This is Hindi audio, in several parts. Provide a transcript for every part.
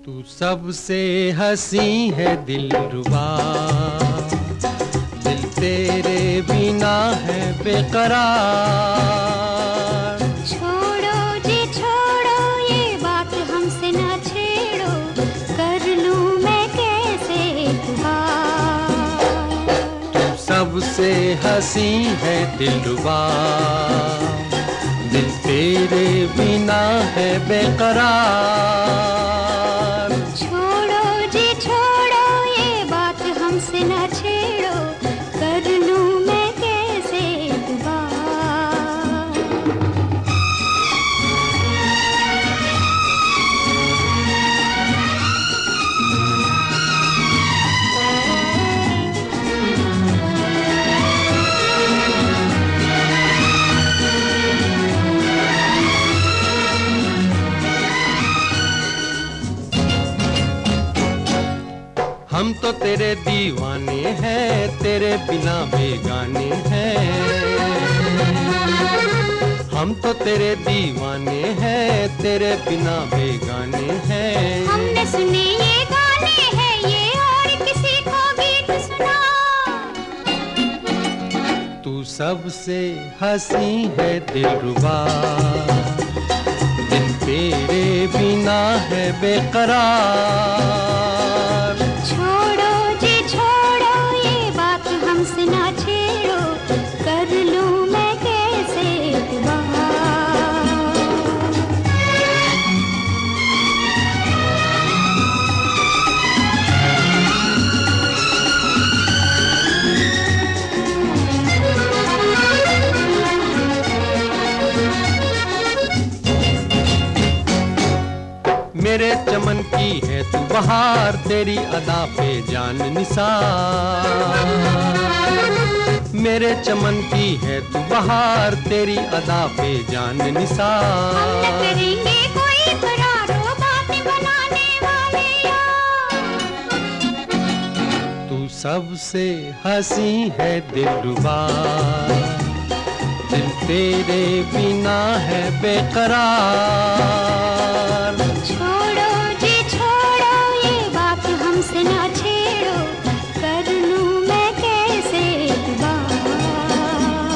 तू सबसे हंसी है दिलरुबा, दिल तेरे बिना है बेकरार। छोड़ो जी छोड़ो, ये बात हमसे ना छेड़ो, कर लूं मैं कैसे इतबार। तू सबसे हंसी है दिलरुबा, दिल तेरे बिना है बेकरार। छोड़ो जी छोड़ो, ये बात हमसे ना छेड़ो, कर लूं मैं कैसे इतबार। हम तो तेरे दीवाने हैं, तेरे बिना बेगाने हैं। हम तो तेरे दीवाने हैं, तेरे बिना बेगाने हैं। हमने सुने ये गाने हैं, ये और किसी को गीत सुना। तू सबसे हंसी है दिलरुबा, दिल तेरे बिना है बेकरार। छोड़ो जी छोड़ो, ये बात हमसे ना छेड़ो, कर लूं मैं कैसे इतबार। मेरे चमन की है तू बहार, तेरी अदा पे जान निसार। मेरे चमन की है तू बहार, तेरी अदा पे जान हम न निसार। करेंगे कोई करारो, बातें बनाने वाले यार। तू सबसे हंसी है दिलरुबा, दिल तेरे बिना है बेकरार। छोड़ो जी छोड़ो, ये बात हमसे ना छेड़ो, कर लूं मैं कैसे इतबार।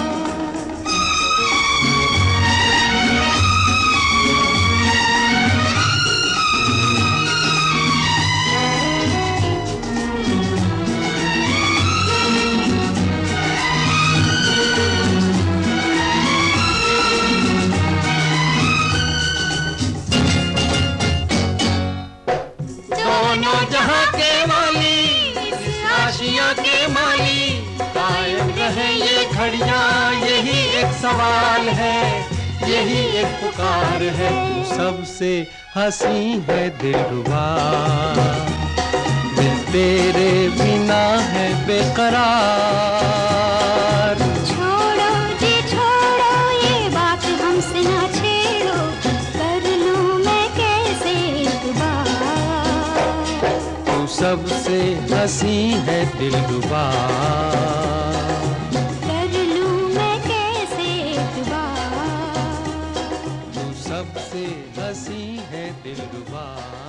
दोनों जहां के माली, इस आशिया के माली, कायम रहे ये घड़ियां, यही एक सवाल है, यही एक पुकार है। तू सबसे हंसी है दिलरुबा, दिल तेरे बिना है बेकरार। छोड़ो जी छोड़ो, ये बात हमसे ना छेड़ो, कर लूं मैं कैसे इतबार। तू सबसे हंसी है दिलरुबा, कर लूं मैं कैसे इतबार। तू सबसे हंसी है दिलरुबा।